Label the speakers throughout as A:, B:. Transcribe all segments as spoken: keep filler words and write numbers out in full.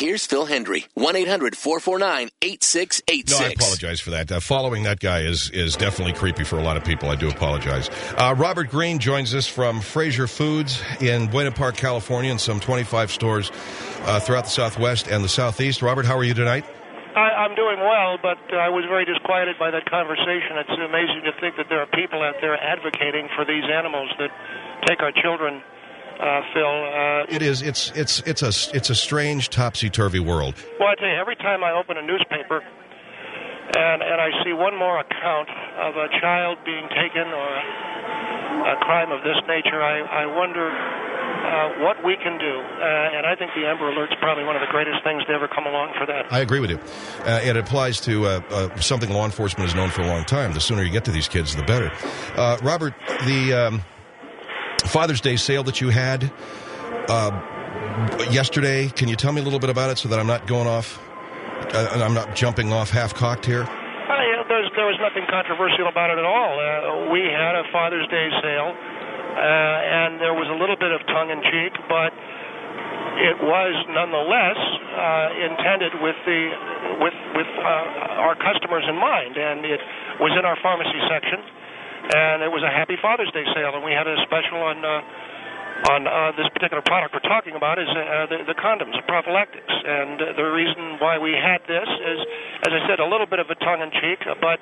A: Here's Phil Hendry, one eight hundred four four nine eight six eight six.
B: No, I apologize for that. Uh, following that guy is is definitely creepy for a lot of people. I do apologize. Uh, Robert Green joins us from Fraser Foods in Buena Park, California, and some twenty-five stores uh, throughout the Southwest and the Southeast. Robert, how are you tonight?
C: I, I'm doing well, but uh, I was very disquieted by that conversation. It's amazing to think that there are people out there advocating for these animals that take our children. Uh, Phil, uh,
B: it is. It's it's it's a it's a strange topsy-turvy world.
C: Well, I tell you, every time I open a newspaper and and I see one more account of a child being taken or a, a crime of this nature, I I wonder uh, what we can do. Uh, and I think the Amber Alert's probably one of the greatest things to ever come along for that.
B: I agree with you. Uh, it applies to uh, uh, something law enforcement has known for a long time. The sooner you get to these kids, the better. Uh, Robert, the. Um, Father's Day sale that you had uh, yesterday, can you tell me a little bit about it so that I'm not going off, uh, I'm not jumping off half-cocked here?
C: Uh, yeah, there's, there was nothing controversial about it at all. Uh, we had a Father's Day sale, uh, and there was a little bit of tongue-in-cheek, but it was nonetheless uh, intended with the with with uh, our customers in mind, and it was in our pharmacy section. And it was a happy Father's Day sale, and we had a special on uh, on uh, this particular product we're talking about is uh, the, the condoms, the prophylactics. And uh, the reason why we had this is, as I said, a little bit of a tongue-in-cheek, but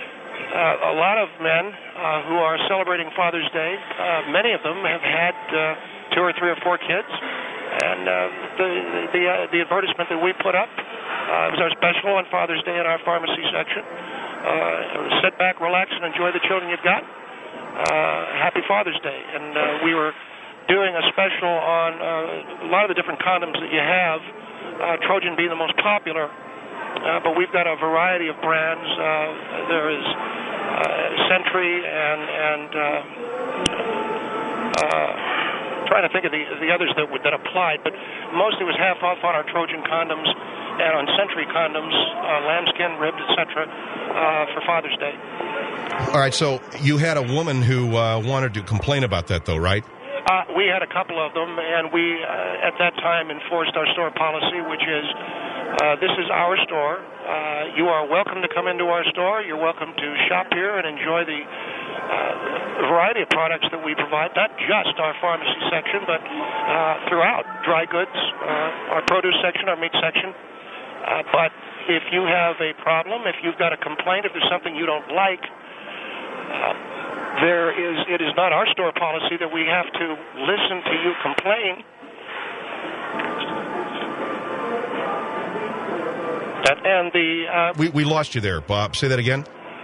C: uh, a lot of men uh, who are celebrating Father's Day, uh, many of them have had uh, two or three or four kids, and uh, the the, uh, the advertisement that we put up uh, was our special on Father's Day in our pharmacy section. Uh, sit back, relax, and enjoy the children you've got. Uh, happy Father's Day. And uh, we were doing a special on uh, a lot of the different condoms that you have, uh, Trojan being the most popular. Uh, but we've got a variety of brands. Uh, there is uh, Sentry and, and uh, uh, trying to think of the, the others that, that applied. But mostly it was half off on our Trojan condoms and on Sentry condoms, uh, lambskin, ribbed, et cetera, uh, for Father's Day.
B: All right, so you had a woman who uh, wanted to complain about that, though, right?
C: Uh, we had a couple of them, and we, uh, at that time, enforced our store policy, which is, uh, this is our store. Uh, you are welcome to come into our store. You're welcome to shop here and enjoy the uh, variety of products that we provide, not just our pharmacy section, but uh, throughout, dry goods, uh, our produce section, our meat section. Uh, but if you have a problem, if you've got a complaint, if there's something you don't like, uh, there is. It is not our store policy that we have to listen to you complain. That, and the uh,
B: we we lost you there, Bob. Say that again.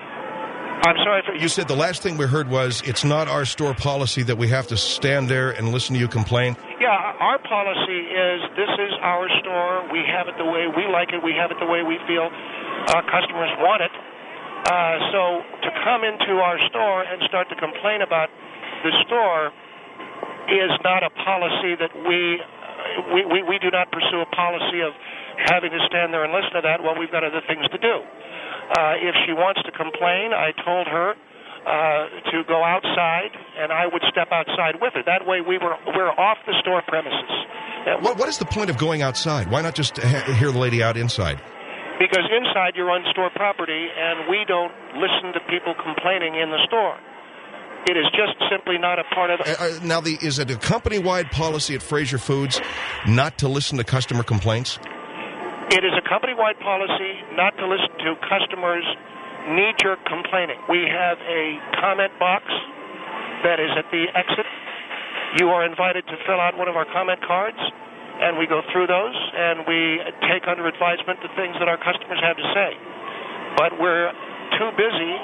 C: I'm sorry. For,
B: you said the last thing we heard was it's not our store policy that we have to stand there and listen to you complain.
C: Yeah, our policy is this is our store. We have it the way we like it. We have it the way we feel our customers want it. Uh, so to come into our store and start to complain about the store is not a policy that we we, we, we do not pursue a policy of having to stand there and listen to that while we've got other things to do. Uh, if she wants to complain, I told her uh, to go outside, and I would step outside with her. That way we were we're off the store premises. Uh,
B: what, what is the point of going outside? Why not just ha- hear the lady out inside?
C: Because inside you're on store property, and we don't listen to people complaining in the store. It is just simply not a part of the...
B: Uh, now, the, is it a company-wide policy at Fraser Foods not to listen to customer complaints?
C: It is a company-wide policy not to listen to customers' knee-jerk complaining. We have a comment box that is at the exit. You are invited to fill out one of our comment cards, and we go through those, and we take under advisement the things that our customers have to say. But we're too busy,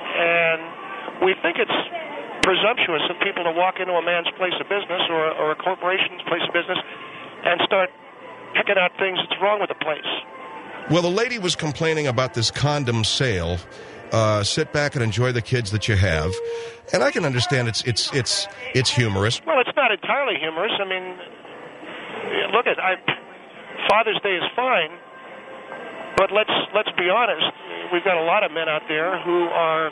C: and we think it's presumptuous of people to walk into a man's place of business or, or a corporation's place of business and start picking out things that's wrong with the place.
B: Well, the lady was complaining about this condom sale. Uh, sit back and enjoy the kids that you have, and I can understand it's it's it's it's humorous.
C: Well, it's not entirely humorous. I mean, look at I, Father's Day is fine, but let's let's be honest. We've got a lot of men out there who are,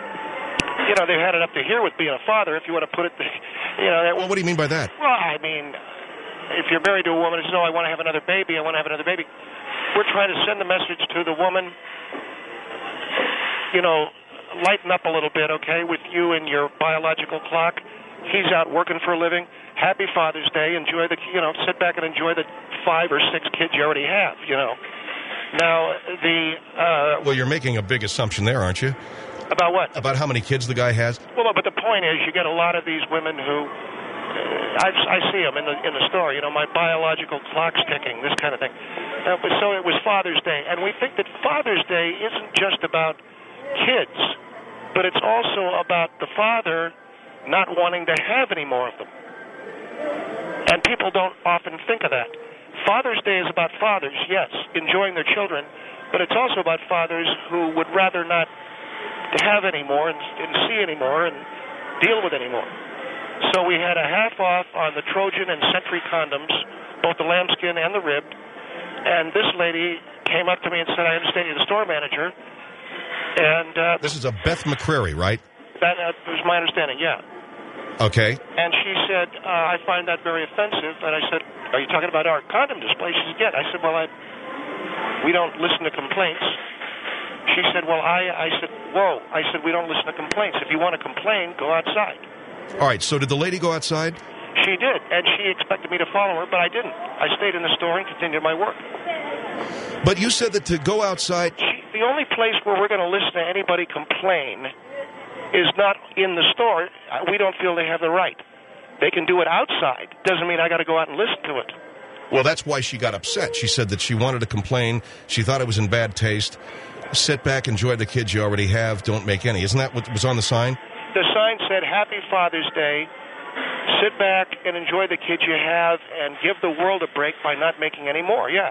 C: you know, they've had it up to here with being a father. If you want to put it, you know.
B: Well, what do you mean by that?
C: Well, I mean, if you're married to a woman and says, "No, I want to have another baby. I want to have another baby," we're trying to send the message to the woman. You know, lighten up a little bit, okay, with you and your biological clock. He's out working for a living. Happy Father's Day. Enjoy the, you know, sit back and enjoy the five or six kids you already have, you know. Now, the... Uh,
B: well, you're making a big assumption there, aren't you?
C: About what?
B: About how many kids the guy has?
C: Well, but the point is, you get a lot of these women who... Uh, I, I see them in the in the store, you know, my biological clock's ticking, this kind of thing. Uh, but so it was Father's Day, and we think that Father's Day isn't just about kids, but it's also about the father not wanting to have any more of them. And people don't often think of that. Father's Day is about fathers, yes, enjoying their children, but it's also about fathers who would rather not have any more and, and see any more and deal with any more. So we had a half off on the Trojan and Sentry condoms, both the lambskin and the ribbed, and this lady came up to me and said, "I understand you're the store manager." And uh,
B: this is a Beth McCrary, right?
C: That uh, was my understanding, yeah.
B: Okay.
C: And she said, uh, "I find that very offensive." And I said, "Are you talking about our condom display?" She said, "Yeah." I said, "Well, I, we don't listen to complaints." She said, "Well, I," I said, "Whoa." I said, "We don't listen to complaints. If you want to complain, go outside."
B: All right, so did the lady go outside?
C: She did, and she expected me to follow her, but I didn't. I stayed in the store and continued my work.
B: But you said that to go outside...
C: She, the only place where we're going to listen to anybody complain is not in the store. We don't feel they have the right. They can do it outside. Doesn't mean I got to go out and listen to it.
B: Well, that's why she got upset. She said that she wanted to complain. She thought it was in bad taste. Sit back, enjoy the kids you already have. Don't make any. Isn't that what was on the sign?
C: The sign said, "Happy Father's Day. Sit back and enjoy the kids you have and give the world a break by not making any more." Yeah.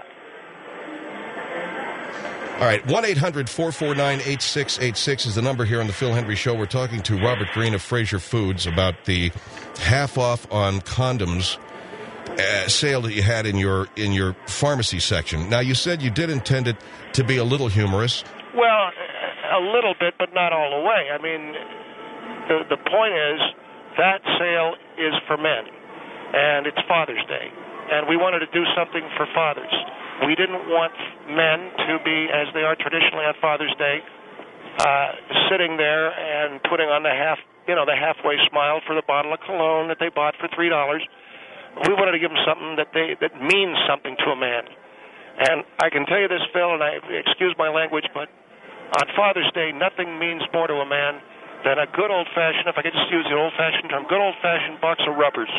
B: All right, one eight hundred four four nine eight six eight six is the number here on the Phil Hendry Show. We're talking to Robert Green of Fraser Foods about the half off on condoms uh, sale that you had in your in your pharmacy section. Now, you said you did intend it to be a little humorous.
C: Well, a little bit, but not all the way. I mean, the the point is that sale is for men, and it's Father's Day, and we wanted to do something for fathers. We didn't want men to be, as they are traditionally on Father's Day, uh, sitting there and putting on the half, you know, the halfway smile for the bottle of cologne that they bought for three dollars. We wanted to give them something that they that means something to a man. And I can tell you this, Phil, and I excuse my language, but on Father's Day, nothing means more to a man than a good old-fashioned, if I could just use the old-fashioned term, good old-fashioned box of rubbers.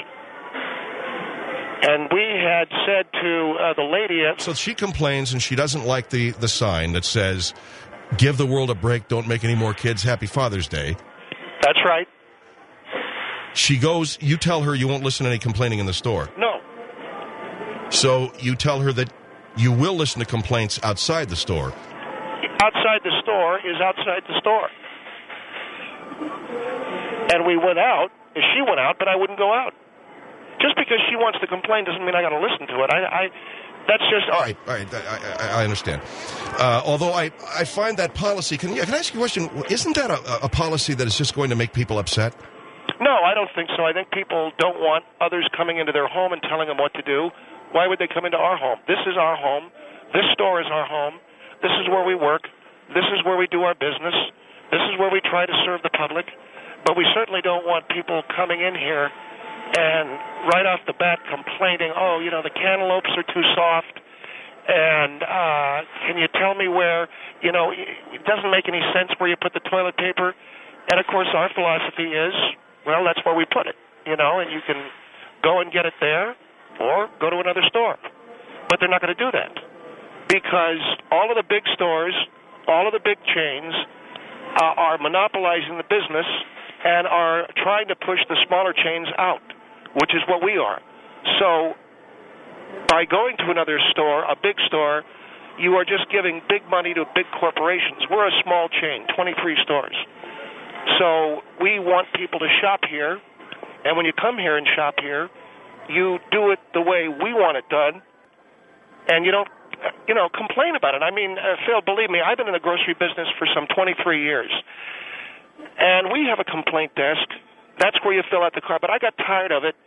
C: And we had said to uh, the lady... At-
B: so she complains, and she doesn't like the, the sign that says, "Give the world a break, don't make any more kids, Happy Father's Day."
C: That's right.
B: She goes, you tell her you won't listen to any complaining in the store.
C: No.
B: So you tell her that you will listen to complaints outside the store.
C: Outside the store is outside the store. And we went out, she went out, but I wouldn't go out. Just because she wants to complain doesn't mean I got to listen to it. I, I, that's just...
B: All right, all right, I, I, I understand. Uh, although I, I find that policy... Can, can I ask you a question? Isn't that a, a policy that is just going to make people upset?
C: No, I don't think so. I think people don't want others coming into their home and telling them what to do. Why would they come into our home? This is our home. This store is our home. This is where we work. This is where we do our business. This is where we try to serve the public. But we certainly don't want people coming in here and right off the bat complaining, "Oh, you know, the cantaloupes are too soft, and uh, can you tell me where, you know, it doesn't make any sense where you put the toilet paper." And, of course, our philosophy is, well, that's where we put it, you know, and you can go and get it there or go to another store. But they're not going to do that because all of the big stores, all of the big chains uh, are monopolizing the business and are trying to push the smaller chains out, which is what we are. So by going to another store, a big store, you are just giving big money to big corporations. We're a small chain, twenty-three stores. So we want people to shop here, and when you come here and shop here, you do it the way we want it done, and you don't, you know, complain about it. I mean, uh, Phil, believe me, I've been in the grocery business for some twenty-three years, and we have a complaint desk. That's where you fill out the card. But I got tired of it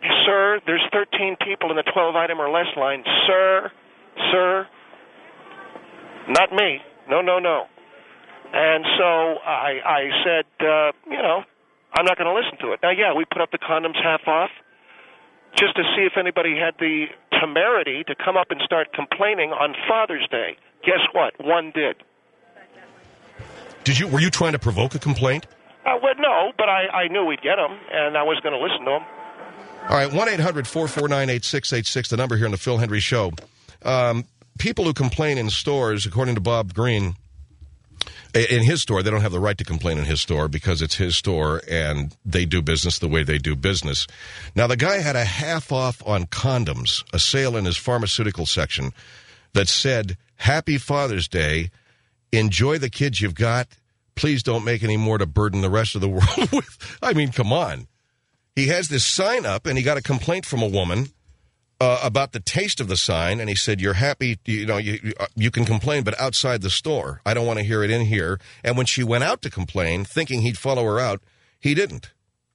C: sir, there's thirteen people in the twelve item or less line. Sir, sir, not me. No, no, no. And so I, I said, uh, you know, I'm not going to listen to it. Now, yeah, we put up the condoms half off just to see if anybody had the temerity to come up and start complaining on Father's Day. Guess what? One did.
B: Did you? Were you trying to provoke a complaint?
C: Uh, well, no, but I, I knew we'd get them, and I was going to listen to them.
B: All right, one eight hundred four four nine eight six eight six, the number here on the Phil Hendry Show. Um, people who complain in stores, according to Bob Green, in his store, they don't have the right to complain in his store because it's his store and they do business the way they do business. Now, the guy had a half off on condoms, a sale in his pharmaceutical section that said, Happy Father's Day, enjoy the kids you've got, please don't make any more to burden the rest of the world with. I mean, come on. He has this sign up, and he got a complaint from a woman uh, about the taste of the sign, and he said, you're happy, you know, you, you can complain, but outside the store. I don't want to hear it in here. And when she went out to complain, thinking he'd follow her out, he didn't.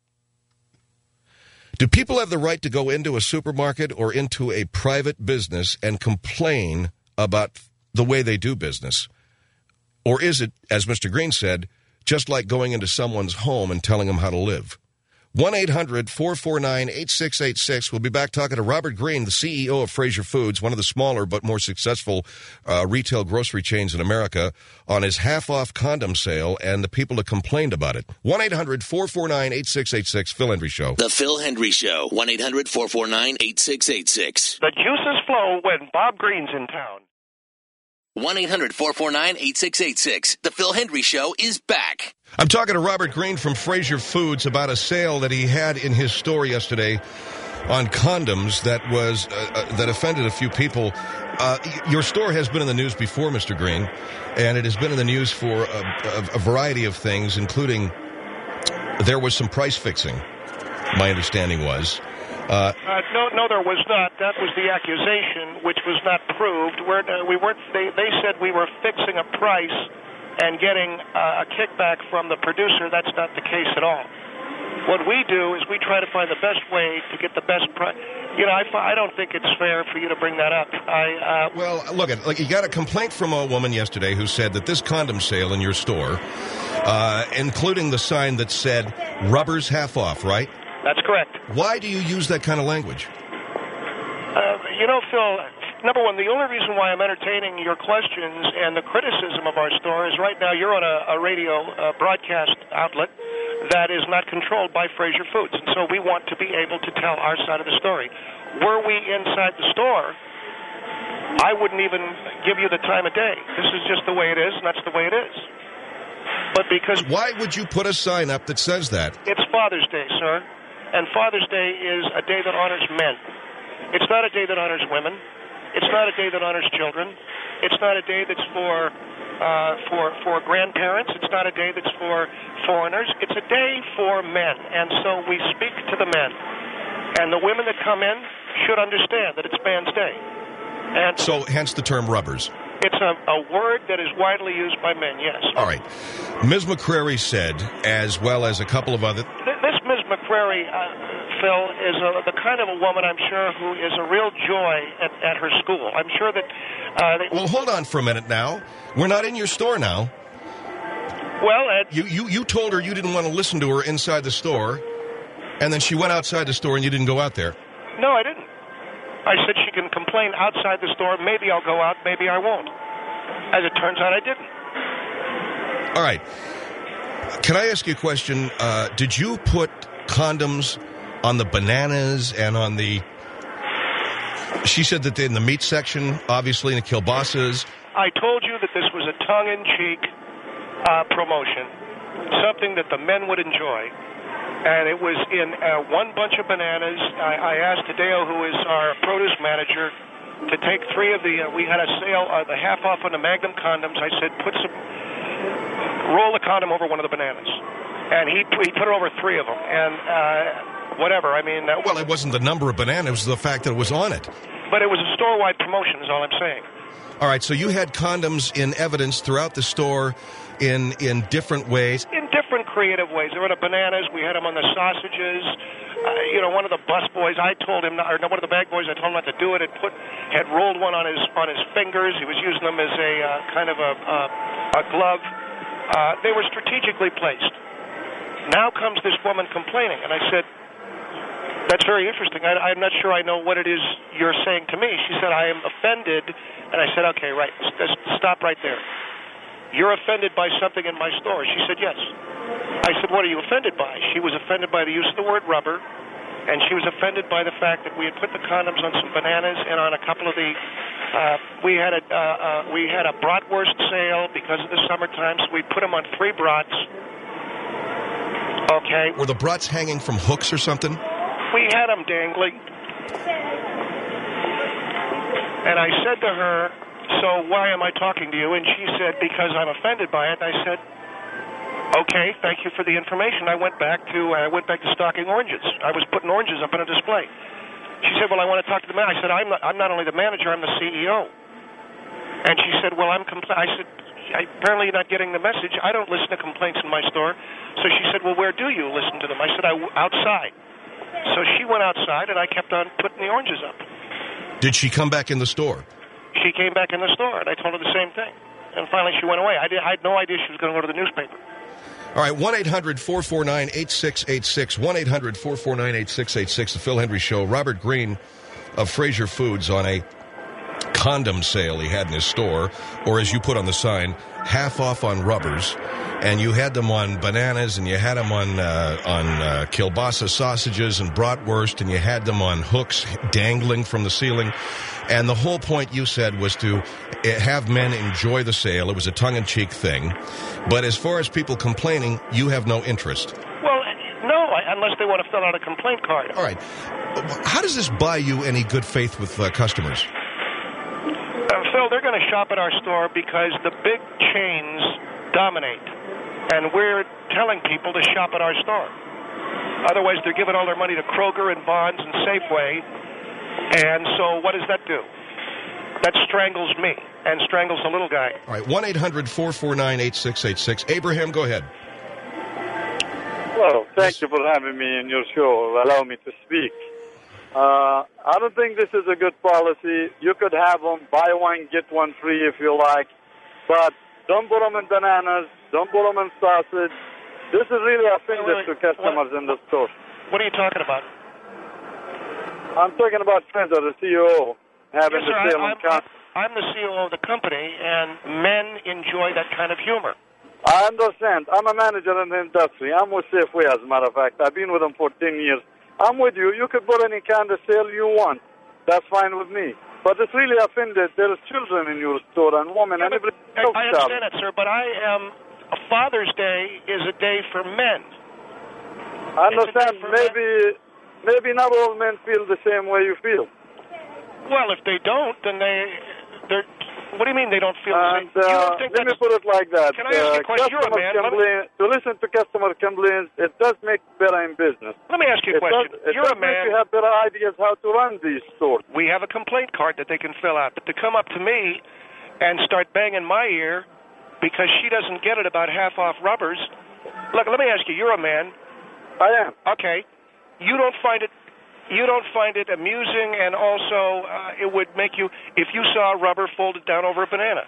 B: Do people have the right to go into a supermarket or into a private business and complain about the way they do business? Or is it, as Mister Green said, just like going into someone's home and telling them how to live? one eight hundred four four nine eight six eight six. We'll be back talking to Robert Green, the C E O of Fraser Foods, one of the smaller but more successful uh, retail grocery chains in America, on his half-off condom sale and the people that complained about it. one eight hundred four four nine eight six eight six, Phil Hendry Show.
A: The Phil Hendry Show, one eight hundred four four nine eight six eight six.
C: The juices flow when Bob Green's in town.
A: one eight hundred four four nine eight six eight six. The Phil Hendry Show is back.
B: I'm talking to Robert Green from Fraser Foods about a sale that he had in his store yesterday on condoms that was uh, uh, that offended a few people. Uh, your store has been in the news before, Mister Green, and it has been in the news for a, a, a variety of things, including there was some price fixing, my understanding was.
C: Uh, uh, no, no, there was not. That was the accusation, which was not proved. We're, uh, we weren't. They, they said we were fixing a price and getting uh, a kickback from the producer. That's not the case at all. What we do is we try to find the best way to get the best price. You know, I, I don't think it's fair for you to bring that up. I uh,
B: well, look at like you got a complaint from a woman yesterday who said that this condom sale in your store, uh, including the sign that said "rubbers half off," right?
C: That's correct.
B: Why do you use that kind of language?
C: Uh, you know, Phil, number one, the only reason why I'm entertaining your questions and the criticism of our store is right now you're on a, a radio uh, broadcast outlet that is not controlled by Fraser Foods. And so we want to be able to tell our side of the story. Were we inside the store, I wouldn't even give you the time of day. This is just the way it is, and that's the way it is. But because...
B: Why would you put a sign up that says that?
C: It's Father's Day, sir. And Father's Day is a day that honors men. It's not a day that honors women. It's not a day that honors children. It's not a day that's for uh, for for grandparents. It's not a day that's for foreigners. It's a day for men. And so we speak to the men. And the women that come in should understand that it's Man's Day. And
B: so hence the term rubbers.
C: It's a, a word that is widely used by men, yes.
B: All right. Miz McCrary said, as well as a couple of other...
C: This Miz McCrary, uh, Phil, is a, the kind of a woman, I'm sure, who is a real joy at, at her school. I'm sure that... Uh, they...
B: Well, hold on for a minute now. We're not in your store now.
C: Well, Ed...
B: You, you, you told her you didn't want to listen to her inside the store, and then she went outside the store and you didn't go out there.
C: No, I didn't. I said she can complain outside the store. Maybe I'll go out, maybe I won't. As it turns out, I didn't.
B: All right. Can I ask you a question? Uh, did you put condoms on the bananas and on the... She said that in the meat section, obviously, in the kielbasa's.
C: I told you that this was a tongue-in-cheek uh, promotion, something that the men would enjoy. And it was in uh, one bunch of bananas. I, I asked Hideo, who is our produce manager, to take three of the, uh, we had a sale, uh, the half off on the Magnum condoms. I said, put some, roll the condom over one of the bananas. And he, he put it over three of them. And uh, whatever, I mean. That
B: well, it wasn't the number of bananas, it was the fact that it was on it.
C: But it was a store-wide promotion, is all I'm saying.
B: All right, so you had condoms in evidence throughout the store in in different ways.
C: In different creative ways. There were the bananas. We had them on the sausages. Uh, you know, one of the bus boys, I told him, or one of the bag boys, I told him not to do it. Had put, had rolled one on his on his fingers. He was using them as a uh, kind of a, uh, a glove. Uh, they were strategically placed. Now comes this woman complaining, and I said, "That's very interesting. I, I'm not sure I know what it is you're saying to me." She said, "I am offended," and I said, "Okay, right. Just stop right there. You're offended by something in my store." She said, "Yes." I said, "What are you offended by?" She was offended by the use of the word rubber, and she was offended by the fact that we had put the condoms on some bananas and on a couple of the, uh, we had a, uh, uh, we had a bratwurst sale because of the summertime, so we put them on three brats. Okay.
B: Were the brats hanging from hooks or something?
C: We had them dangling. And I said to her, "So why am I talking to you?" And she said, "Because I'm offended by it." And I said, "Okay, thank you for the information." I went back to I went back to stocking oranges. I was putting oranges up on a display. She said, "Well, I want to talk to the man." I said, "I'm not, I'm not only the manager, I'm the C E O." And she said, "Well, I'm compl-. I said, "Apparently you're not getting the message. I don't listen to complaints in my store." So she said, "Well, where do you listen to them?" I said, I, "Outside." So she went outside, and I kept on putting the oranges up.
B: Did she come back in the store?
C: She came back in the store, and I told her the same thing. And finally she went away. I, did, I had no idea she was going to go to the newspaper.
B: All right, one eight hundred four four nine eight six eight six, one eight hundred four four nine eight six eight six, the Phil Hendry Show. Robert Green of Fraser Foods on a condom sale he had in his store, or as you put on the sign, half off on rubbers, and you had them on bananas, and you had them on uh, on uh, kielbasa sausages and bratwurst, and you had them on hooks dangling from the ceiling. And the whole point, you said, was to have men enjoy the sale. It was a tongue-in-cheek thing. But as far as people complaining, you have no interest.
C: Well, no, unless they want to fill out a complaint card.
B: All right. How does this buy you any good faith with uh, customers?
C: Uh, Phil, they're going to shop at our store because the big chains dominate. And we're telling people to shop at our store. Otherwise, they're giving all their money to Kroger and Bonds and Safeway. And so what does that do? That strangles me and strangles the little guy.
B: All right, one eight hundred four four nine eight six eight six. Abraham, go ahead.
D: Well, thank you for having me in your show. Allow me to speak. Uh, I don't think this is a good policy. You could have them, buy one, get one free if you like. But don't put them in bananas. Don't put them in sausage. This is really offensive to customers in the store.
C: What are you talking about?
D: I'm talking about Fraser, the C E O, having
C: yes, sir,
D: the sale
C: I'm,
D: on
C: I'm the C E O of the company, and men enjoy that kind of humor.
D: I understand. I'm a manager in the industry. I'm with Safeway, as a matter of fact. I've been with them for ten years. I'm with you. You could put any kind of sale you want. That's fine with me. But it's really offended. There's children in your store and women
C: yeah,
D: and everything
C: I,
D: else.
C: I understand that, sir, but I am... Father's Day is a day for men.
D: I understand. Maybe... Men. Maybe not all men feel the same way you feel.
C: Well, if they don't, then they, they're. What do you mean they don't feel
D: and,
C: the same?
D: Uh,
C: you don't think
D: let me put it like that.
C: Can I ask you a question? You're a man.
D: Complain, to listen to customer complaints, it does make better in business.
C: Let me ask you a
D: it
C: question.
D: Does, it
C: You're
D: does
C: a man.
D: Make you have better ideas how to run these stores.
C: We have a complaint card that they can fill out, but to come up to me and start banging my ear because she doesn't get it about half off rubbers. Look, let me ask you. You're a man.
D: I am.
C: Okay. You don't find it. You don't find it amusing, and also uh, it would make you, if you saw rubber folded down over a banana.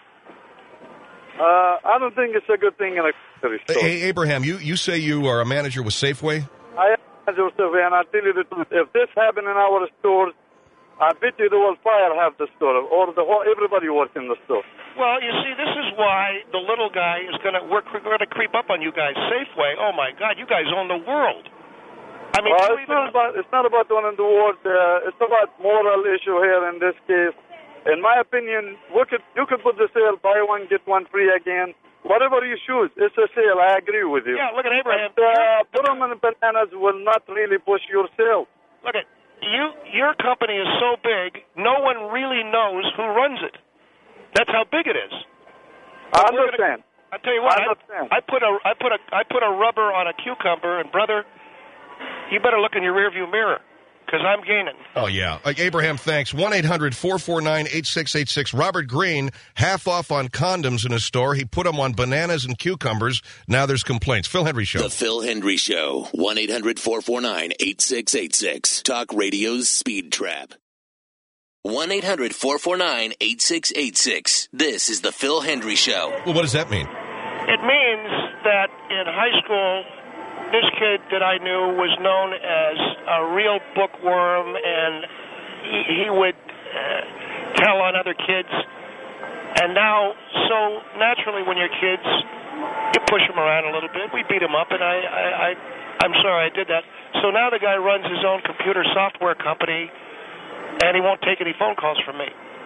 D: Uh, I don't think it's a good thing in a grocery store.
B: Hey, Abraham, you, you say you are a manager with Safeway?
D: I am a manager with Safeway, and I'll tell you the truth. If this happened in our stores, I bet you they will fire half the store, or the whole, everybody works in the store.
C: Well, you see, this is why the little guy is going to, we're going to creep up on you guys. Safeway, oh my God, you guys own the world. I mean,
D: well, it's, not about, it's not about one in the world. Uh, it's about moral issue here in this case. In my opinion, we could, you could put the sale, buy one, get one free again. Whatever you choose, it's a sale. I agree with you.
C: Yeah, look at Abraham.
D: But, uh, put them in bananas will not really push your sale.
C: Look at you. Your company is so big, no one really knows who runs it. That's how big it is.
D: I understand.
C: I tell you what,
D: I, understand.
C: I, I put a, I put a, I put a rubber on a cucumber, and brother, you better look in your rearview mirror, because I'm gaining.
B: Oh, yeah. Uh, Abraham, thanks. one eight hundred four four nine eight six eight six. Robert Greene, half off on condoms in his store. He put them on bananas and cucumbers. Now there's complaints. Phil Hendry Show.
A: The Phil Hendry Show. one eight hundred four four nine eight six eight six. Talk Radio's Speed Trap. one eight hundred four four nine eight six eight six. This is the Phil Hendry Show.
B: Well, what does that mean?
C: It means that in high school, this kid that I knew was known as a real bookworm, and he, he would uh, tell on other kids. And now, so naturally, when you're kids, you push them around a little bit. We beat him up, and I, I, I, I'm sorry I did that. So now the guy runs his own computer software company, and he won't take any phone calls from me.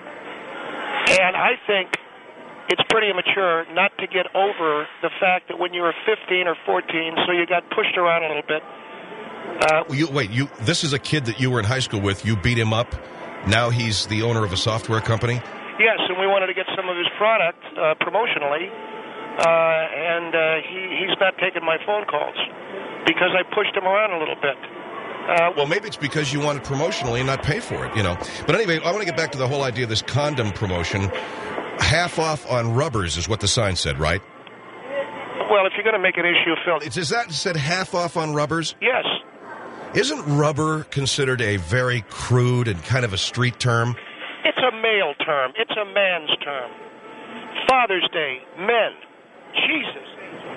C: And I think it's pretty immature not to get over the fact that when you were fifteen or fourteen, so you got pushed around a little bit. Uh,
B: You, wait, you. This is a kid that you were in high school with. You beat him up. Now he's the owner of a software company?
C: yes, and we wanted to get some of his product uh, promotionally, uh, and uh, he, he's not taking my phone calls because I pushed him around a little bit. Uh,
B: Well, maybe it's because you want it promotionally and not pay for it, you know. But anyway, I want to get back to the whole idea of this condom promotion. Half off on rubbers is what the sign said, right?
C: well, if you're going to make an issue, Phil,
B: It's, is that said half off on rubbers?
C: yes.
B: Isn't rubber considered a very crude and kind of a street term?
C: It's a male term. It's a man's term. Father's Day, men. Jesus.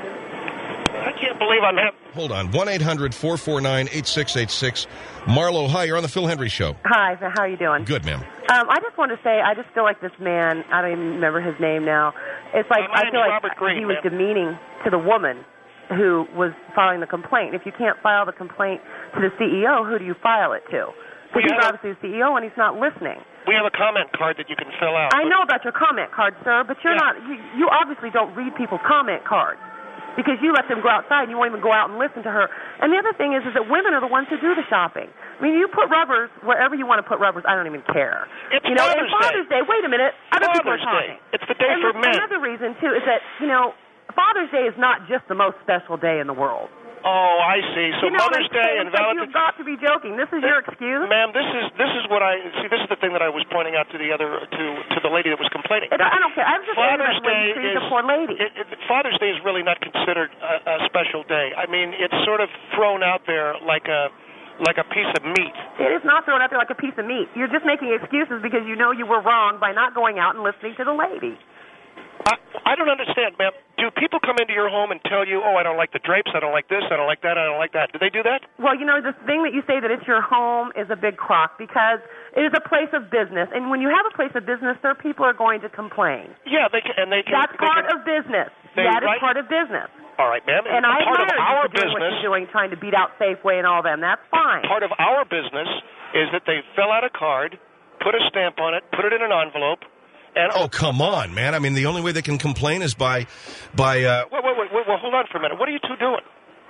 C: I can't believe I'm having...
B: Hold on. one eight hundred four four nine eight six eight six. Marlo, hi. You're on the Phil Hendry Show.
E: Hi, so how are you doing?
B: Good, ma'am.
E: Um, I just want to say, I just feel like this man, I don't even remember his name now. It's like,
C: Uh, my
E: I
C: name's
E: feel like
C: Robert Greene,
E: he was
C: ma'am.
E: demeaning to the woman who was filing the complaint. If you can't file the complaint to the C E O, who do you file it to?
C: We
E: Because he's
C: have a-
E: obviously the C E O and he's not listening.
C: We have a comment card that you can fill out.
E: I
C: but-
E: know about your comment card, sir, but you're
C: Yeah.
E: not, you, you obviously don't read people's comment cards because you let them go outside and you won't even go out and listen to her. And the other thing is, is that women are the ones who do the shopping. I mean, you put rubbers wherever you want to put rubbers. I don't even care.
C: It's
E: you know,
C: Father's
E: and Father's
C: Day.
E: Day. Wait a minute. Other people are
C: Father's
E: talking.
C: Day. It's the day
E: and
C: for
E: the-
C: men.
E: Another reason, too, is that, you know, Father's Day is not just the most special day in the world.
C: Oh, I see. So
E: you know,
C: Mother's
E: it's-
C: Day
E: it's
C: and
E: like
C: Valentine's
E: You've got to be joking. This is your excuse?
C: Ma'am, this is this is what I see. This is the thing that I was pointing out to the other to to the lady that was complaining.
E: I don't I don't care. I'm just angry
C: Father's
E: about the way
C: Day
E: you treated
C: is
E: the poor lady.
C: It, it, Father's Day is really not considered a, a special day. I mean, it's sort of thrown out there like a like a piece of meat.
E: It is not thrown out there like a piece of meat. You're just making excuses because you know you were wrong by not going out and listening to the lady.
C: I, I don't understand, ma'am. Do people come into your home and tell you, oh, I don't like the drapes, I don't like this, I don't like that, I don't like that? Do they do that?
E: Well, you know, the thing that you say that it's your home is a big crock because it is a place of business. And when you have a place of business, there people are going to complain.
C: Yeah, they can, and they can.
E: That's
C: they
E: part
C: can,
E: of business.
C: They
E: That is
C: write-
E: part of business.
C: All right, ma'am.
E: And I
C: part of
E: admire
C: our
E: you for doing what
C: business.
E: you're doing, trying to beat out Safeway and all them. That's fine.
C: Part of our business is that they fill out a card, put a stamp on it, put it in an envelope, and
B: Oh, come on, man. I mean, the only way they can complain is by, by uh,
C: wait, wait, wait, wait, well, hold on for a minute. What are you two doing?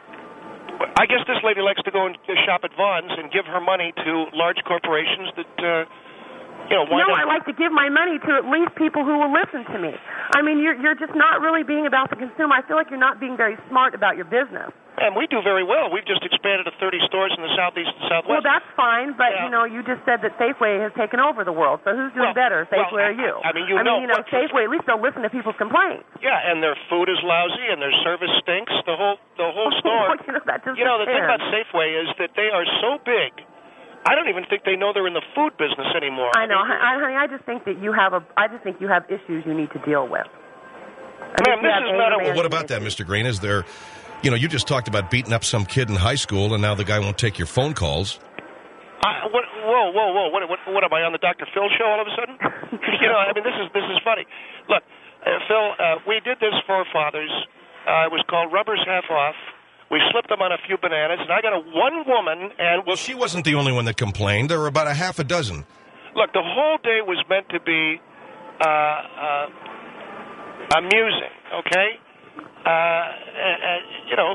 C: I guess this lady likes to go and shop at Vons and give her money to large corporations that, uh, you know, wind
E: No,
C: up.
E: I like to give my money to at least people who will listen to me. I mean, you're you're just not really being about the consumer. I feel like you're not being very smart about your business.
C: And we do very well. We've just expanded to thirty stores in the southeast and
E: Well,
C: southwest.
E: that's fine, but
C: Yeah.
E: you know, you just said that Safeway has taken over the world. So who's doing
C: Well,
E: better, Safeway
C: well,
E: or you?
C: I- I mean, you
E: I
C: know
E: mean, you know,
C: what-
E: Safeway at least they'll listen to people's complaints.
C: Yeah, and their food is lousy, and their service stinks. The whole the whole store.
E: you know, that just
C: You know, the thing
E: depends.
C: about Safeway is that they are so big. I don't even think they know they're in the food business anymore.
E: I know,
C: mean,
E: I, honey. I just think that you have a. I just think you have issues you need to deal with. I think
C: Ma'am,
E: you
C: this
E: have
C: is not a-
E: anger
B: well, what about
E: management
B: that,
E: issues.
B: Mister Green? Is there, you know, you just talked about beating up some kid in high school, and now the guy won't take your phone calls.
C: I, what, whoa, whoa, whoa! What, what, what am I on the Doctor Phil show all of a sudden? You know, I mean, this is this is funny. Look, uh, Phil, uh, we did this for fathers. Uh, it was called Rubbers Half Off. We slipped them on a few bananas, and I got a one woman, and
B: Well, she wasn't the only one that complained. There were about a half a dozen.
C: look, the whole day was meant to be uh, uh, amusing, okay? Uh, and, and, you know,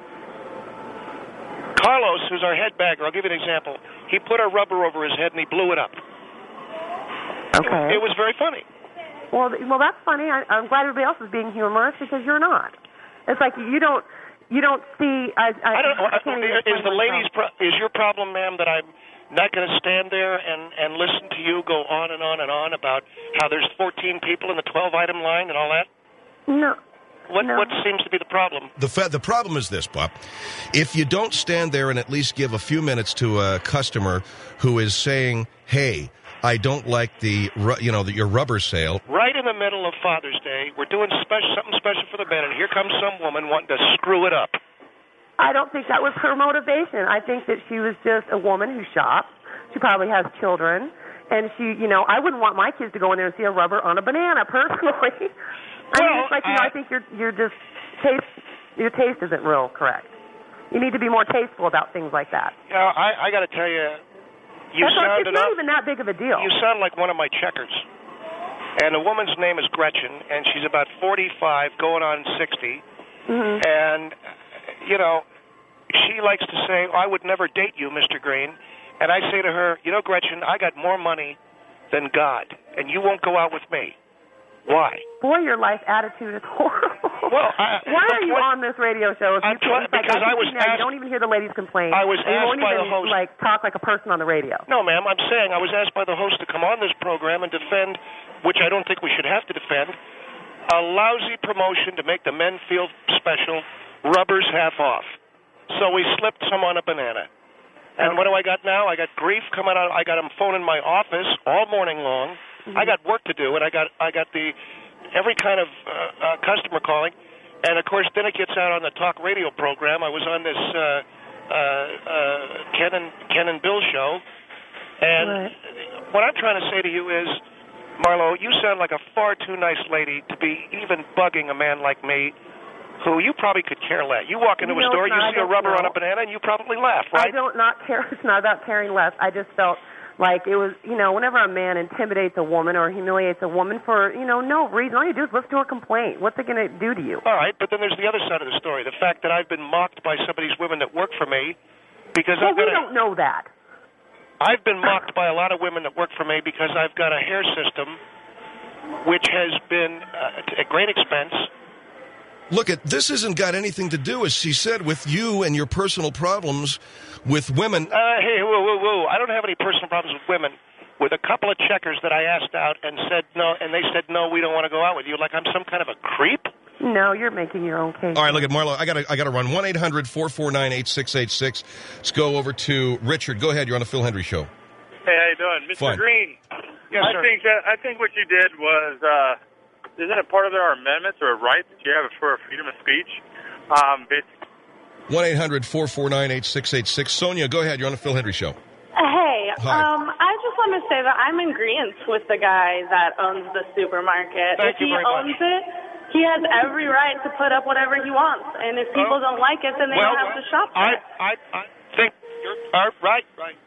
C: Carlos, who's our head bagger, I'll give you an example. He put a rubber over his head and he blew it up.
E: Okay.
C: It was very funny.
E: Well, th- well, that's funny. I, I'm glad everybody else is being humorous because you're not. It's like you don't, you don't see. I, I,
C: I don't know.
E: I can't even
C: Is
E: explain
C: the lady's
E: myself.
C: pro- is your problem, ma'am, that I'm not going to stand there and, and listen to you go on and on and on about how there's fourteen people in the twelve-item line and all that?
E: No.
C: What
E: no.
C: what seems to be the problem?
B: The fa- the problem is this, Bob. If you don't stand there and at least give a few minutes to a customer who is saying, "Hey, I don't like the ru- you know the, your rubber sale."
C: Right in the middle of Father's Day, we're doing special, something special for the men, and here comes some woman wanting to screw it up.
E: I don't think that was her motivation. I think that she was just a woman who shops. She probably has children, and she, you know, I wouldn't want my kids to go in there and see a rubber on a banana personally. I
C: Well,
E: mean, it's like, you know,
C: uh,
E: I think you're you're just taste your taste isn't real correct. You need to be more tasteful about things like that.
C: You know, I, I got to tell you, you
E: That's not,
C: sound
E: it's
C: enough.
E: not even that big of a deal.
C: You sound like one of my checkers. And the woman's name is Gretchen, and she's about forty-five, going on sixty.
E: Mm-hmm.
C: And, you know, she likes to say, oh, I would never date you, Mister Green. And I say to her, you know, Gretchen, I got more money than God, and you won't go out with me. Why?
E: Boy, your life attitude is horrible.
C: Well, I,
E: why are you
C: what,
E: on this radio show? If
C: I'm
E: you
C: trying,
E: like,
C: because I
E: I
C: was
E: now,
C: asked.
E: you don't even hear the ladies complain.
C: I was
E: and you
C: asked
E: won't
C: by
E: even,
C: the host.
E: like talk like a person on the radio.
C: No, ma'am. I'm saying I was asked by the host to come on this program and defend, which I don't think we should have to defend, a lousy promotion to make the men feel special. Rubbers half off. So we slipped some on a banana. And what do I got now? I got grief coming out. I got them phoning my office all morning long. Mm-hmm. I got work to do, and I got I got the every kind of uh, uh, customer calling. And, of course, then it gets out on the talk radio program. I was on this uh, uh, uh, Ken, and, Ken and Bill show. And
E: right.
C: what I'm trying to say to you is, Marlo, you sound like a far too nice lady to be even bugging a man like me, who you probably could care less. You walk into
E: you
C: a
E: know,
C: store, you
E: not,
C: see a rubber
E: know.
C: on a banana, and you probably laugh, right?
E: I don't not care. It's not about caring less. I just felt like it was, you know, whenever a man intimidates a woman or humiliates a woman for, you know, no reason, all you do is listen to her complaint. What's it going to do to you?
C: All right, but then there's the other side of the story, the fact that I've been mocked by some of these women that work for me because
E: well,
C: I've got
E: we
C: a,
E: don't know that.
C: I've been mocked by a lot of women that work for me because I've got a hair system which has been uh, at great expense.
B: Look, at this hasn't got anything to do, as she said, with you and your personal problems with women.
C: Uh, hey, whoa, whoa, whoa! I don't have any personal problems with women. With a couple of checkers that I asked out and said no, and they said no, we don't want to go out with you. Like I'm some kind of a creep.
E: No, you're making your own case.
B: All right, look at Marlo. I got I got to run one eight hundred four four nine eight six eight six. Let's go over to Richard. Go ahead. You're on the Phil Hendry Show.
F: Hey, how you doing, Mister
B: Fine.
F: Green?
C: Yes,
F: I
C: sir.
F: think that I think what you did was. Uh, Isn't it part of our amendments or a right that you have for freedom of speech? Um,
B: one eight hundred four four nine eight six eight six. Sonia, go ahead. You're on the Phil Hendry Show.
G: Hey,
B: Hi.
G: um, I just want to say that I'm in agreement with the guy that owns the supermarket.
C: Thank
G: if
C: you
G: he
C: very
G: owns
C: much.
G: it, he has every right to put up whatever he wants. And if people
C: Well,
G: don't like it, then they
C: well,
G: don't have
C: well,
G: to shop
C: I,
G: there.
C: I, I think you're uh, right, right.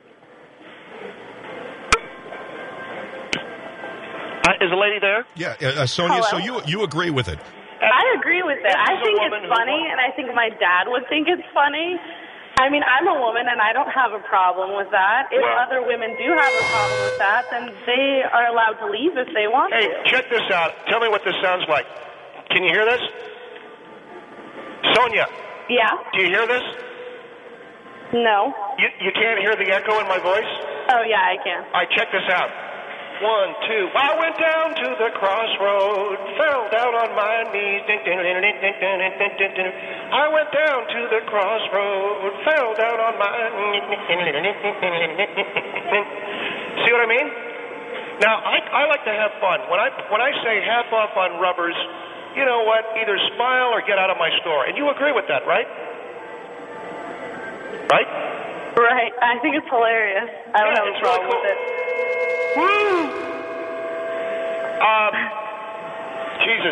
C: Uh, is the lady there?
B: Yeah, uh, Sonia. So you you agree with it?
G: I agree with it. I
C: This is a
G: think
C: woman
G: it's
C: who
G: funny,
C: wants-
G: and I think my dad would think it's funny. I mean, I'm a woman, and I don't have a problem with that. If
C: Well-
G: other women do have a problem with that, then they are allowed to leave if they want
C: Hey,
G: to.
C: check this out. Tell me what this sounds like. Can you hear this? Sonia,
G: Yeah?
C: do you hear this?
G: No?
C: You, you can't hear the echo in my voice?
G: Oh, yeah, I can.
C: All right, check this out. One, two. I went down to the crossroad, fell down on my knees. I went down to the crossroad, fell down on my knees. See what I mean? Now, I, I like to have fun. When I when I say half off on rubbers, you know what? Either smile or get out of my store. And you agree with that, right? Right?
G: Right. I think it's hilarious. I don't
C: Yeah,
G: have a
C: it's
G: problem
C: really cool.
G: with it.
C: Woo! Um, Jesus.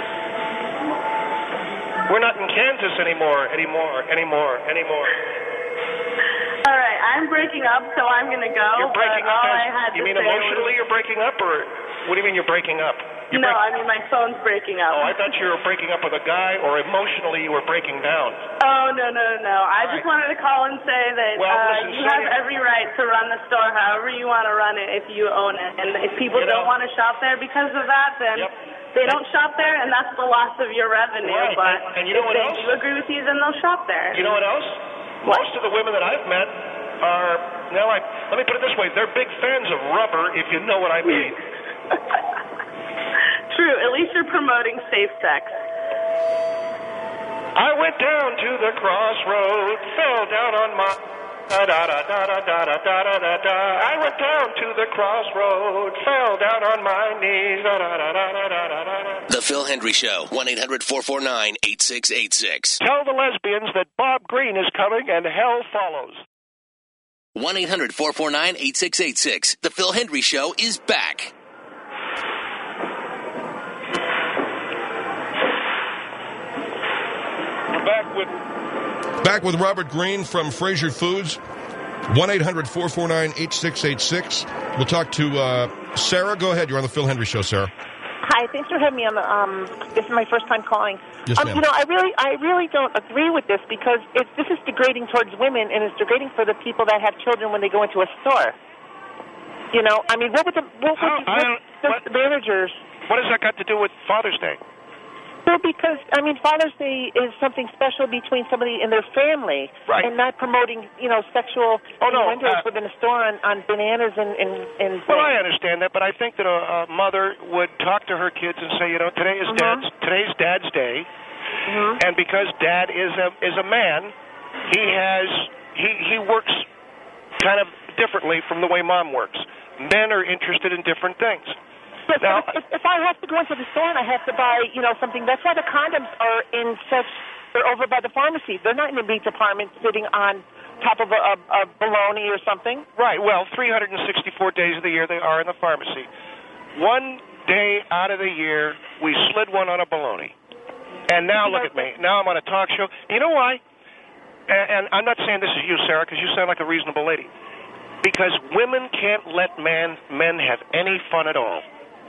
C: We're not in Kansas anymore, anymore, anymore, anymore.
G: All right, I'm breaking up, so I'm going to go.
C: You're breaking
G: but
C: up
G: all
C: as,
G: I had
C: you
G: to
C: mean
G: say
C: emotionally
G: was,
C: you're breaking up, or what do you mean you're breaking up? You're
G: no,
C: break-
G: I mean my phone's breaking up.
C: Oh, I thought you were breaking up with a guy, or emotionally you were breaking down.
G: Oh, no, no, no. I
C: All
G: just
C: right.
G: wanted to call and say that
C: Well,
G: uh,
C: listen,
G: you
C: Sonia-
G: have every right to run the store however you want to run it if you own it. And if people
C: You know-
G: don't want to shop there because of that, then
C: Yep.
G: they don't shop there, and that's the loss of your revenue.
C: Right.
G: But
C: And- and you know
G: if
C: what
G: they
C: else?
G: do agree with you, then they'll shop there.
C: You know what else?
G: What?
C: Most of the women that I've met are, now I, let me put it this way. They're big fans of rubber, if you know what I mean.
G: True. At least you're promoting safe sex.
C: I went down to the crossroad, fell down on my... Da, da, da, da, da, da, da, da, da, da. I went down to the crossroad, fell down on my knees. Da, da, da, da, da, da, da.
A: The Phil Hendry Show, one eight hundred four four nine eight six eight six.
C: Tell the lesbians that Bob Green is coming and hell follows.
A: one eight hundred four four nine eight six eight six. The Phil Hendry Show is back.
C: We're back with...
B: Back with Robert Green from Fraser Foods. one eight hundred four four nine eight six eight six. We'll talk to uh, Sarah. Go ahead. You're on the Phil Hendry Show, Sarah.
H: Hi, thanks for having me on the. Um, this is my first time calling.
B: Yes,
H: um,
B: ma'am.
H: You know, I really, I really don't agree with this because it's this is degrading towards women and it's degrading for the people that have children when they go into a store. You know, I mean, what would the what would
C: How-
H: the,
C: I
H: what,
C: don't-
H: the managers?
C: What has that got to do with Father's Day?
H: Well, because I mean, Father's Day is something special between somebody and their family,
C: Right.
H: and not promoting, you know, sexual
C: Oh, no, uh,
H: innuendos within a store on, on bananas and and. and
C: Well, I understand that, but I think that a, a mother would talk to her kids and say, you know, today is
H: Mhm.
C: dad's today's Dad's Day,
H: Mhm.
C: and because Dad is a is a man, he has he he works kind of differently from the way Mom works. Men are interested in different things.
H: Yes,
C: Now-
H: but if, if I have to go into the store and I have to buy, you know, something, that's why the condoms are in such, they're over by the pharmacy. They're not in the meat department sitting on top of a, a, a bologna or something.
C: Right. Well, three hundred sixty-four days of the year they are in the pharmacy. One day out of the year, we slid one on a bologna. And now look at me. Now I'm on a talk show. You know why? And, and I'm not saying this is you, Sarah, because you sound like a reasonable lady. Because women can't let man men have any fun at all.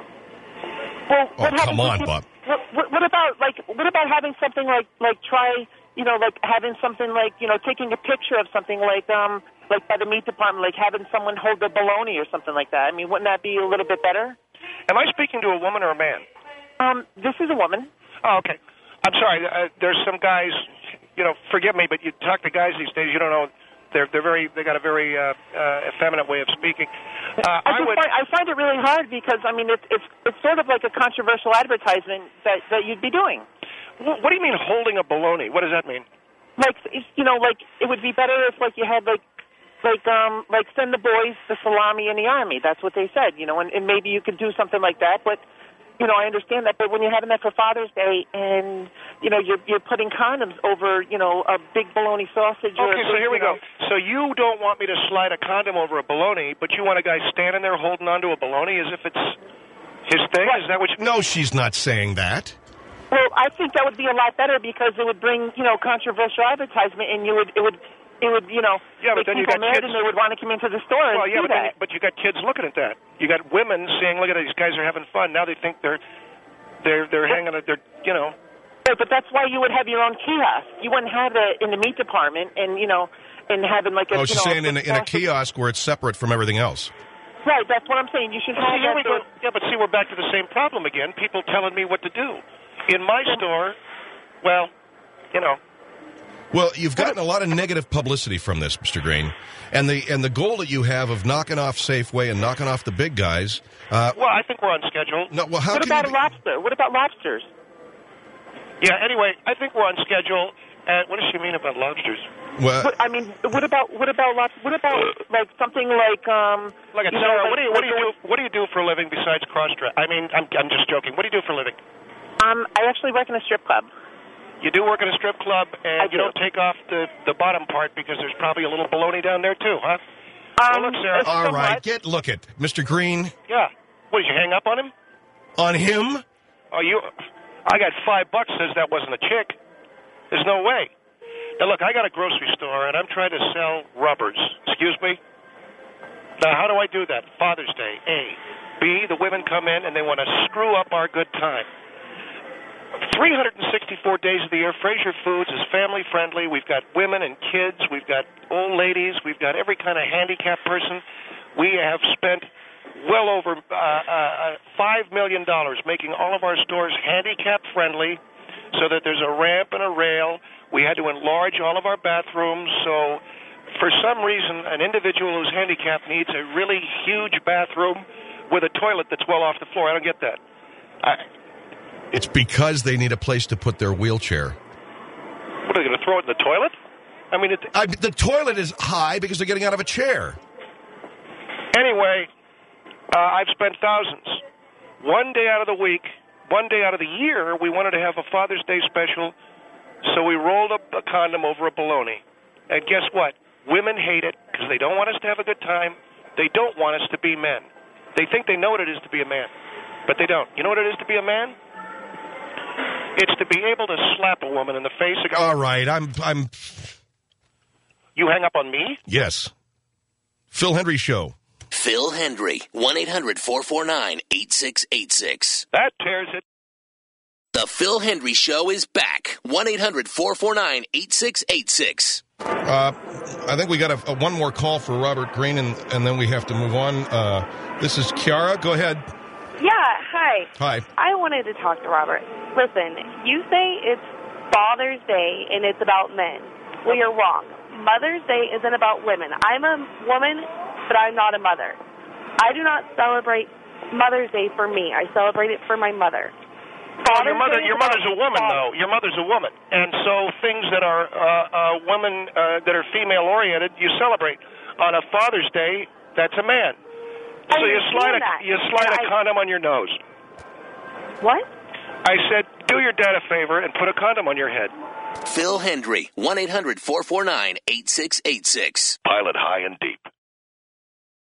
H: Well,
B: Oh,
H: what happens
B: come on,
H: if you-
B: Bob.
H: What, what, what about like what about having something like like try you know like having something like you know taking a picture of something like um like by the meat department, like having someone hold the bologna or something like that. I mean, wouldn't that be a little bit better?
C: Am I speaking to a woman or a man?
H: Um, this is a woman.
C: Oh, okay. I'm sorry. Uh, there's some guys, you know, forgive me, but you talk to guys these days, you don't know. They're they're very they got a very uh, uh, effeminate way of speaking. Uh,
H: I,
C: I
H: just
C: would.
H: find, I find it really hard because I mean it's it's it's sort of like a controversial advertisement that that you'd be doing.
C: Wh- What do you mean holding a bologna? What does that mean?
H: Like if, you know, like it would be better if like you had like like um like send the boys the salami in the army. That's what they said, you know, and, and maybe you could do something like that. But you know, I understand that. But when you're having that for Father's Day, and you know, you're you're putting condoms over, you know, a big bologna sausage. or
C: Okay, so here we
H: you know,
C: go. So you don't want me to slide a condom over a bologna, but you want a guy standing there holding onto a bologna as if it's his thing? Is that what you...
B: No, she's not saying that.
H: Well, I think that would be a lot better because it would bring, you know, controversial advertisement, and you would, it would, it would, you know,
C: Yeah, but
H: make
C: then you
H: people
C: got
H: mad,
C: kids-
H: and they would want to come into the store and
C: Well, yeah,
H: do
C: but, then,
H: that.
C: but you got kids looking at that. You got women saying, look at it, these guys are having fun. Now they think they're, they're, they're hanging, they're, you know...
H: Right, but that's why you would have your own kiosk. You wouldn't have it in the meat department, and you know, and having like a.
B: Oh,
H: you
B: she's
H: know,
B: saying in a, in a kiosk where it's separate from everything else.
H: Right, that's what I'm saying. You should
C: See,
H: have
C: here
H: that.
C: we go. Yeah, but see, we're back to the same problem again. People telling me what to do. In my store, well, you know...
B: Well, you've gotten a lot of negative publicity from this, Mister Green, and the and the goal that you have of knocking off Safeway and knocking off the big guys. Uh,
C: Well, I think we're on schedule.
B: no, well, how
H: What
B: can
H: about
B: you
H: a
B: be-
H: lobster? What about lobsters?
C: Yeah, anyway, I think we're on schedule. And what does she mean about lobsters?
B: Well,
H: What, I mean, what about what about lobster? What about like something like um?
C: Look at
H: you know,
C: Sarah.
H: like-
C: What do you what do you
H: like
C: do? What do you do for a living besides cross dress? I mean, I'm I'm just joking. What do you do for a living?
H: Um, I actually work in a strip club.
C: You do work at a strip club, and
H: I
C: you
H: do.
C: don't take off the the bottom part because there's probably a little baloney down there too, huh?
H: Um,
C: Well, look, Sarah.
H: uh,
B: all right,
H: somewhat.
B: get look at Mister Green
C: Yeah. What did you hang up on him?
B: on him.
C: Oh, you. I got five bucks. Says that wasn't a chick. There's no way. Now look, I got a grocery store, and I'm trying to sell rubbers. Excuse me. Now, how do I do that? Father's Day. A. B. The women come in and they want to screw up our good time. three hundred sixty-four days of the year, Fraser Foods is family friendly. We've got women and kids. We've got old ladies. We've got every kind of handicapped person. We have spent well over uh, uh, five million dollars making all of our stores handicap friendly so that there's a ramp and a rail. We had to enlarge all of our bathrooms. So for some reason, an individual who's handicapped needs a really huge bathroom with a toilet that's well off the floor. I don't get that. I,
B: It's because they need a place to put their wheelchair.
C: what, are they going to throw it in the toilet? I mean, it,
B: I, the toilet is high because they're getting out of a chair.
C: anyway, uh, I've spent thousands. One day out of the week, one day out of the year, we wanted to have a Father's Day special, so we rolled up a condom over a baloney. And guess what? Women hate it because they don't want us to have a good time. They don't want us to be men. They think they know what it is to be a man, but they don't. You know what it is to be a man? It's to be able to slap a woman in the face and go,
B: All right, I'm... I'm.
C: you hang up on me?
B: Yes. Phil Hendry Show.
A: Phil Hendry, one eight hundred four four nine eight six eight six.
C: That tears it.
A: The Phil Hendry Show is back. one eight hundred four four nine eight six eight six.
B: Uh, I think we got a, a one more call for Robert Green, and, and then we have to move on. Uh, this is Kiara. Go ahead.
I: Yeah, hi.
B: Hi.
I: I wanted to talk to Robert. Listen, you say it's Father's Day and it's about men. Well, you're wrong. Mother's Day isn't about women. I'm a woman, but I'm not a mother. I do not celebrate Mother's Day for me. I celebrate it for my mother.
C: Well, your mother, your mother's a woman, though. Your mother's a woman, and so things that are uh, uh, women uh, that are female-oriented, you celebrate. On a Father's Day, that's a man. So you slide a
I: that.
C: you slide a
I: I-
C: condom on your nose.
I: What?
C: I said, do your dad a favor and put a condom on your head.
A: Phil Hendry, one eight hundred four four nine eight six eight six.
J: Pilot high and deep.